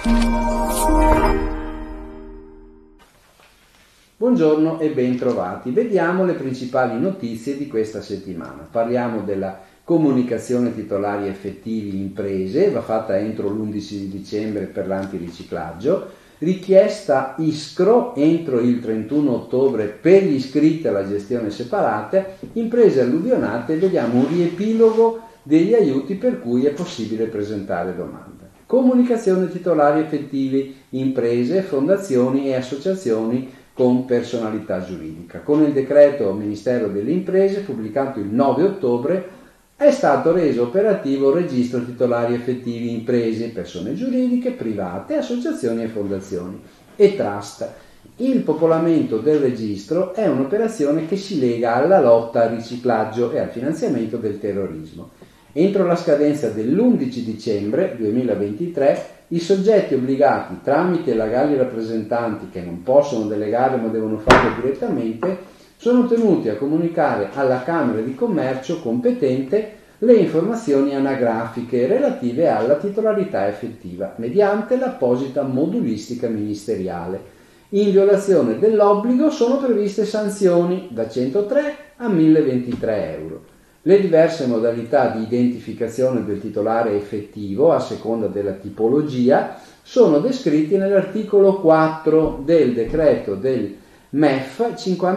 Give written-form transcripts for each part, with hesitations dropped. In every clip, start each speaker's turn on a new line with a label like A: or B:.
A: Buongiorno e ben trovati. Vediamo le principali notizie di questa settimana. Parliamo della comunicazione titolari effettivi imprese, va fatta entro l'11 di dicembre per l'antiriciclaggio, richiesta ISCRO entro il 31 ottobre per gli iscritti alla gestione separata, imprese alluvionate, vediamo un riepilogo degli aiuti per cui è possibile presentare domanda. Comunicazione titolari effettivi imprese, fondazioni e associazioni con personalità giuridica. Con il decreto Ministero delle Imprese pubblicato il 9 ottobre è stato reso operativo il registro titolari effettivi imprese, persone giuridiche, private, associazioni e fondazioni e trust. Il popolamento del registro è un'operazione che si lega alla lotta al riciclaggio e al finanziamento del terrorismo. Entro la scadenza dell'11 dicembre 2023 i soggetti obbligati tramite legali rappresentanti che non possono delegare ma devono farlo direttamente sono tenuti a comunicare alla Camera di Commercio competente le informazioni anagrafiche relative alla titolarità effettiva mediante l'apposita modulistica ministeriale. In violazione dell'obbligo sono previste sanzioni da 103 a 1023 euro. Le diverse modalità di identificazione del titolare effettivo, a seconda della tipologia, sono descritti nell'articolo 4 del decreto del MEF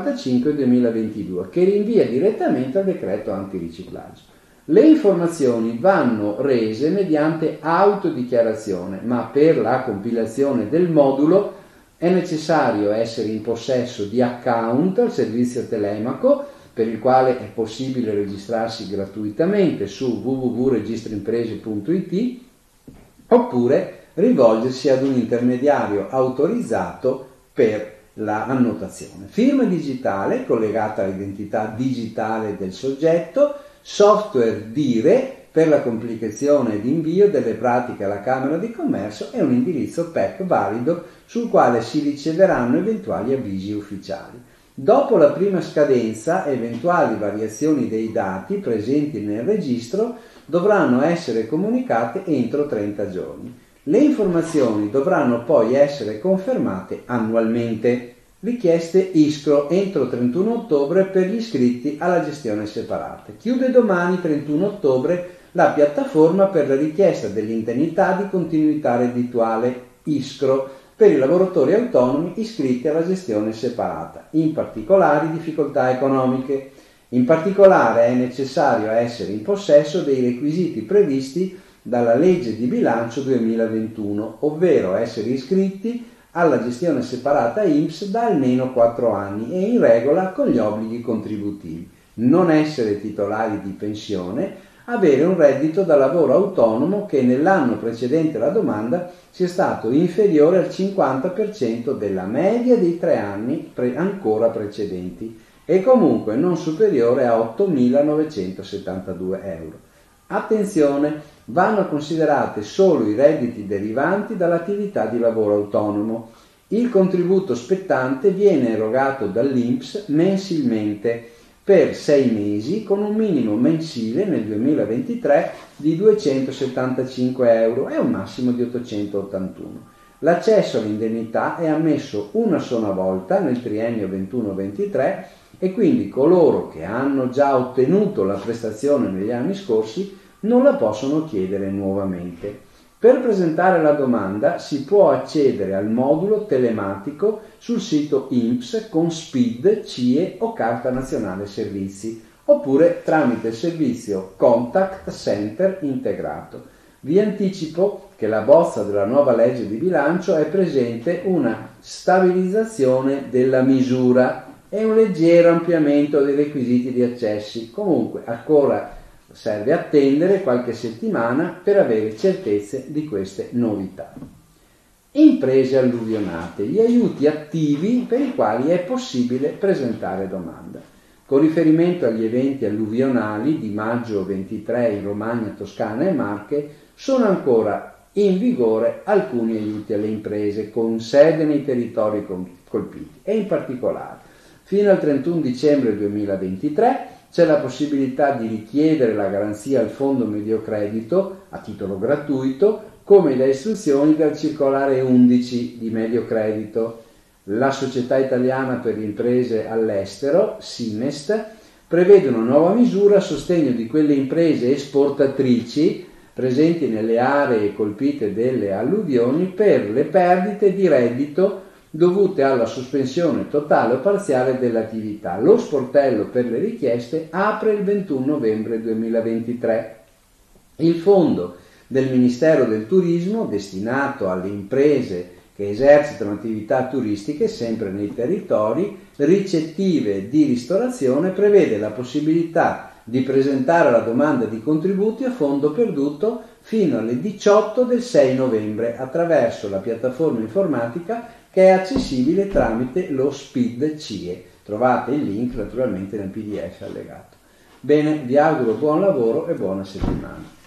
A: 55/2022, che rinvia direttamente al decreto antiriciclaggio. Le informazioni vanno rese mediante autodichiarazione, ma per la compilazione del modulo è necessario essere in possesso di account al servizio telemaco, per il quale è possibile registrarsi gratuitamente su www.registraimprese.it oppure rivolgersi ad un intermediario autorizzato per la annotazione. Firma digitale collegata all'identità digitale del soggetto, software dire per la complicazione ed invio delle pratiche alla Camera di Commercio e un indirizzo PEC valido sul quale si riceveranno eventuali avvisi ufficiali. Dopo la prima scadenza, eventuali variazioni dei dati presenti nel registro dovranno essere comunicate entro 30 giorni. Le informazioni dovranno poi essere confermate annualmente. Richieste ISCRO entro 31 ottobre per gli iscritti alla gestione separata. Chiude domani 31 ottobre la piattaforma per la richiesta dell'indennità di continuità reddituale ISCRO per i lavoratori autonomi iscritti alla gestione separata, in particolari difficoltà economiche. In particolare è necessario essere in possesso dei requisiti previsti dalla legge di bilancio 2021, ovvero essere iscritti alla gestione separata INPS da almeno 4 anni e in regola con gli obblighi contributivi, non essere titolari di pensione, avere un reddito da lavoro autonomo che nell'anno precedente la domanda sia stato inferiore al 50% della media dei 3 anni ancora precedenti e comunque non superiore a 8.972 euro. Attenzione, vanno considerate solo i redditi derivanti dall'attività di lavoro autonomo. Il contributo spettante viene erogato dall'INPS mensilmente per 6 mesi con un minimo mensile nel 2023 di 275 euro e un massimo di 881. L'accesso all'indennità è ammesso una sola volta nel triennio 21-23 e quindi coloro che hanno già ottenuto la prestazione negli anni scorsi non la possono chiedere nuovamente. Per presentare la domanda si può accedere al modulo telematico sul sito INPS con SPID, CIE o Carta Nazionale Servizi, oppure tramite il servizio Contact Center integrato. Vi anticipo che la bozza della nuova legge di bilancio è presente una stabilizzazione della misura e un leggero ampliamento dei requisiti di accessi. Comunque ancora serve attendere qualche settimana per avere certezze di queste novità. Imprese alluvionate, gli aiuti attivi per i quali è possibile presentare domanda. Con riferimento agli eventi alluvionali di maggio 23 in Romagna, Toscana e Marche, sono ancora in vigore alcuni aiuti alle imprese con sede nei territori colpiti e in particolare fino al 31 dicembre 2023 c'è la possibilità di richiedere la garanzia al Fondo Mediocredito a titolo gratuito, come le istruzioni del circolare 11 di Mediocredito. La Società Italiana per le Imprese all'Estero, SIMEST, prevede una nuova misura a sostegno di quelle imprese esportatrici presenti nelle aree colpite dalle alluvioni per le perdite di reddito dovute alla sospensione totale o parziale dell'attività. Lo sportello per le richieste apre il 21 novembre 2023. Il fondo del Ministero del Turismo, destinato alle imprese che esercitano attività turistiche sempre nei territori ricettive di ristorazione, prevede la possibilità di presentare la domanda di contributi a fondo perduto fino alle 18 del 6 novembre attraverso la piattaforma informatica che è accessibile tramite lo SPID CIE. Trovate il link naturalmente nel PDF allegato. Bene, vi auguro buon lavoro e buona settimana.